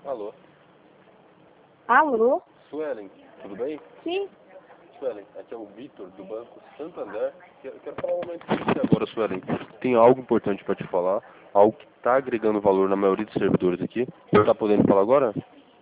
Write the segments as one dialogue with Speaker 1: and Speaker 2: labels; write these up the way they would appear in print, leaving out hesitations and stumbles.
Speaker 1: Alô?
Speaker 2: Alô?
Speaker 1: Suelen, tudo bem?
Speaker 2: Sim.
Speaker 1: Suelen, aqui é o Vitor, do Banco Santander. Eu quero falar um momento com você agora, Suelen. Tem algo importante para te falar, algo que está agregando valor na maioria dos servidores aqui. Você está podendo falar agora?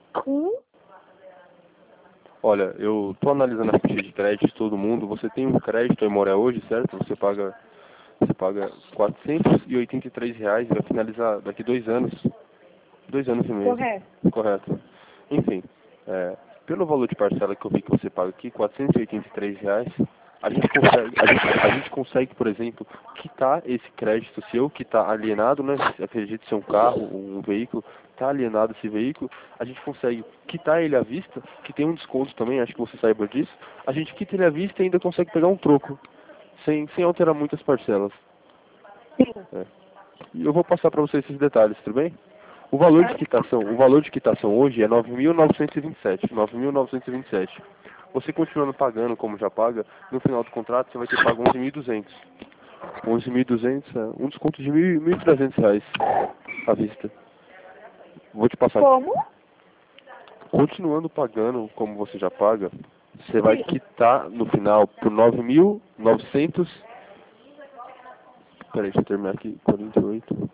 Speaker 1: Olha, eu estou analisando a ficha de crédito de todo mundo. Você tem um crédito em Moré hoje, certo? Você paga R$ 483 e vai finalizar daqui 2 anos. 2 anos e meio.
Speaker 2: Correto.
Speaker 1: Correto. Enfim, pelo valor de parcela que eu vi que você paga aqui, R$ 483, a gente consegue, por exemplo, quitar esse crédito seu, que está alienado, né? Acredito ser um carro, um veículo, está alienado esse veículo, a gente consegue quitar ele à vista, que tem um desconto também, acho que você saiba disso, a gente quita ele à vista e ainda consegue pegar um troco, sem alterar muitas parcelas.
Speaker 2: Sim.
Speaker 1: E eu vou passar para você esses detalhes, tudo bem? O valor de quitação hoje é 9.927. 9.927. Você continuando pagando como já paga, no final do contrato você vai ter pago 11.200. 11.200 é um desconto de R$ 1.300 à vista. Vou te passar.
Speaker 2: Como?
Speaker 1: Continuando pagando como você já paga, você vai
Speaker 2: Sim.
Speaker 1: quitar no final por 9.900. Peraí, deixa eu terminar aqui. 48.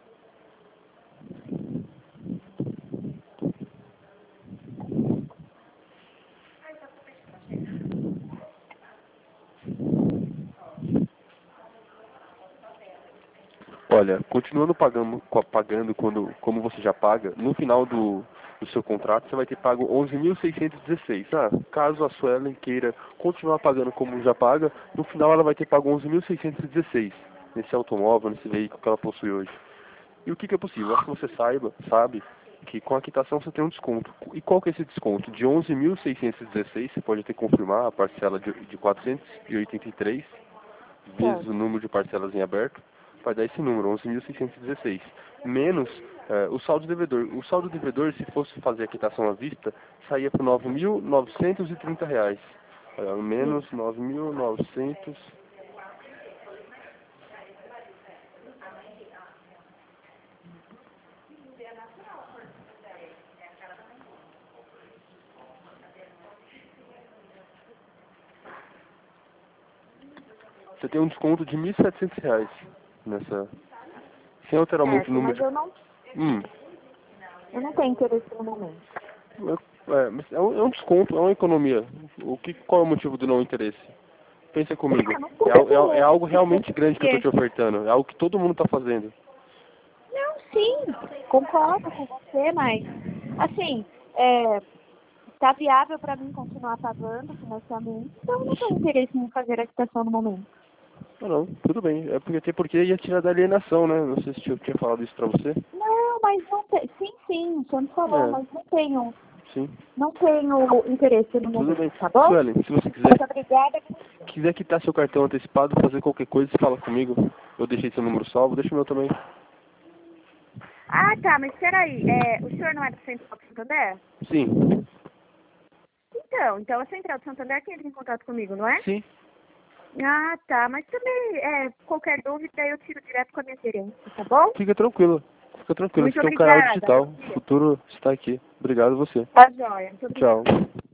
Speaker 1: Olha, continuando pagando como você já paga, no final do seu contrato você vai ter pago 11.616. Caso a Suelen queira continuar pagando como já paga, no final ela vai ter pago 11.616 nesse automóvel, nesse veículo que ela possui hoje. E o que é possível? Acho que você sabe que com a quitação você tem um desconto. E qual que é esse desconto? De 11.616, você pode até confirmar a parcela de 483 vezes
Speaker 2: Certo.
Speaker 1: o número de parcelas em aberto, vai dar esse número, 11.616. Menos o saldo devedor. O saldo devedor, se fosse fazer a quitação à vista, saía por R$ 9.930. Menos 9.900. Você tem um desconto de R$ 1.700 nessa. Sem alterar muito o
Speaker 2: Certo,
Speaker 1: número
Speaker 2: mas
Speaker 1: de.
Speaker 2: eu não tenho interesse no momento.
Speaker 1: Mas é um desconto, é uma economia. Qual é o motivo do não interesse? Pensa comigo.
Speaker 2: Eu não tenho
Speaker 1: É algo realmente grande que eu estou te
Speaker 2: interesse.
Speaker 1: ofertando. É algo que todo mundo está fazendo.
Speaker 2: Não, sim, concordo com você, mas, assim, está viável para mim continuar pagando o financiamento, então eu não tenho interesse em fazer a quitação no momento.
Speaker 1: Não, tudo bem. Até porque ia tirar da alienação, né? Não sei se eu tinha falado isso pra você.
Speaker 2: Não, mas não tem. Sim, o senhor me falou,
Speaker 1: É,
Speaker 2: mas não tenho.
Speaker 1: sim.
Speaker 2: Não tenho interesse no
Speaker 1: Tudo bem.
Speaker 2: momento, tá bom?
Speaker 1: Suelen, se você
Speaker 2: Muito obrigada.
Speaker 1: quiser quitar seu cartão antecipado, fazer qualquer coisa, você fala comigo. Eu deixei seu número salvo, deixa o meu também.
Speaker 2: Ah, tá, mas peraí, o senhor não é do Central do Santander?
Speaker 1: Sim.
Speaker 2: Então a Central do Santander que entra em contato comigo, não é?
Speaker 1: Sim.
Speaker 2: Ah, tá, mas também, qualquer dúvida eu tiro direto com a minha gerência, tá bom?
Speaker 1: Fica tranquilo. Fica tranquilo.
Speaker 2: Muito
Speaker 1: Você tem um canal
Speaker 2: obrigada.
Speaker 1: digital. O futuro está aqui. Obrigado a você.
Speaker 2: Tá joia, muito obrigada.
Speaker 1: Tchau.